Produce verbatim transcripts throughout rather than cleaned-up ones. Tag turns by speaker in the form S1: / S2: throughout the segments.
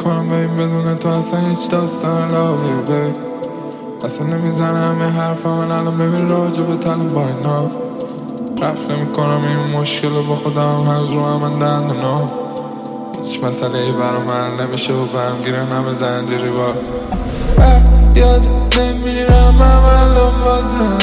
S1: میکنم ببین بدون تو اصلا هیچ داستان لاویه ببین اصلا نمیزنه همه حرفم من الان ببین راجع به تلم با اینا رفت نمیکنم این مشکل با خودم هنوز رو هم من دندونا هیچ مسئله ای برا من نمیشه و برم گیرم همه زنجیری با یاد نمیرم هم الان بازم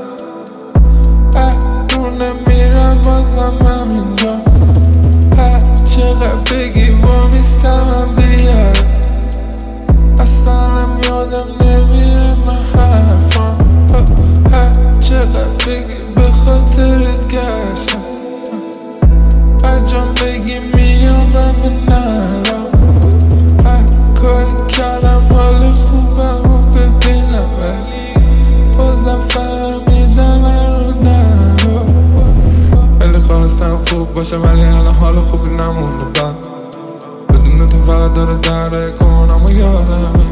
S1: رو نمیرم بازم همینجا چقدر بگی با میستم بیار اصلا یادم نمیره من حرفم چقدر بگی به خاطرت گشتم هر جام بگی میام من به نرم کاری کردم حال خوبم و ببینم ولی بازم فهمیدم رو نرم خیلی خواستم خوب باشه ولی الان حال خوبی نمونده بد بدون تو فقط داره دره کنم و یادمه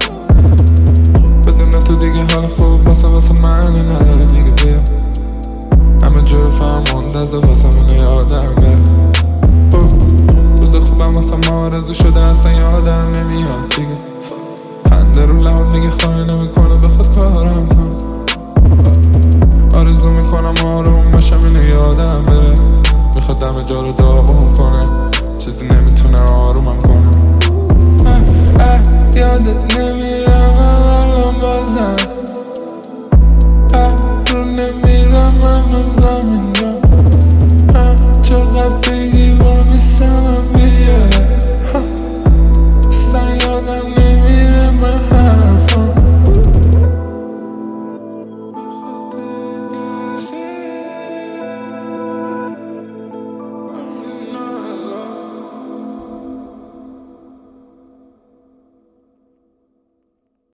S1: بدون تو دیگه حال خوب واسه واسه معنی نداره دیگه بیا همه جور فرماندازه واسه اینو یادم بره روز خوبم واسه ما آرزو شده اصلا یادم نمیاد دیگه خنده رو لبم دیگه خواهی نمیکنه به خود کارم کنم آرزو میکنم آروم باشم اینو یادم بره میخواد دم جا رو داغون کنه چیزی نمیتونه آرومم کنه اه اه یادت نمیرم الان بازم اه رو نمیرم هنوزم